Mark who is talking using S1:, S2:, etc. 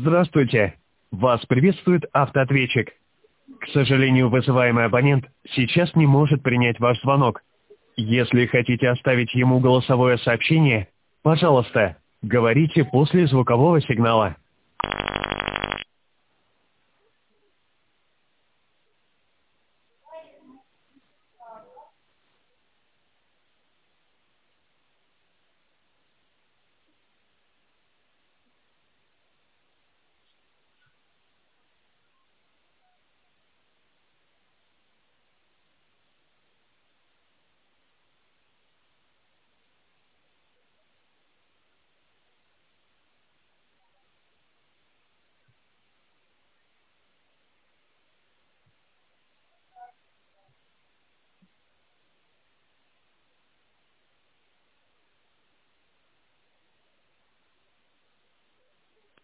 S1: Здравствуйте. Вас приветствует автоответчик. К сожалению, вызываемый абонент сейчас не может принять ваш звонок. Если хотите оставить ему голосовое сообщение, пожалуйста, говорите после звукового сигнала.